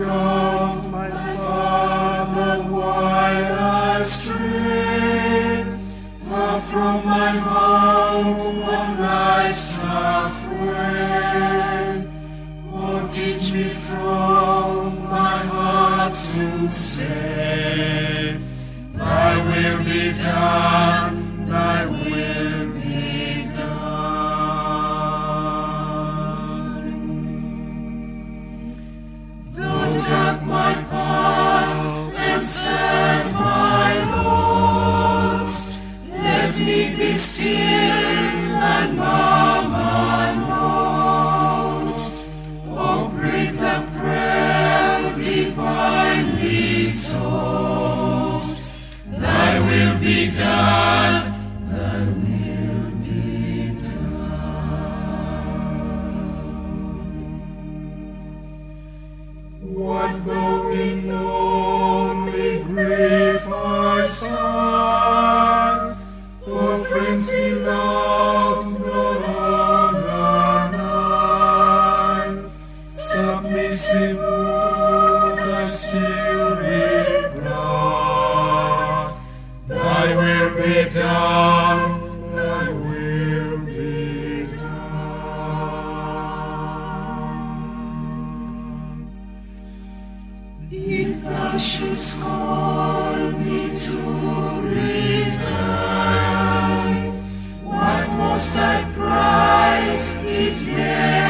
God, my Father, while I stray far from my home on life's halfway. Oh, teach me from my heart to say, Thy will be done, Thy will be done. Though dark my path and sad my lot, let me be still and murmur not. Oh, breathe the prayer divinely taught. Thy will be done, Thy will be done. What though in lonely grief I sigh, for friends beloved no longer nigh, submissive would I still reply, Thy will be done, Thy will be done. If Thou shouldst call me to resign, what most I prize it may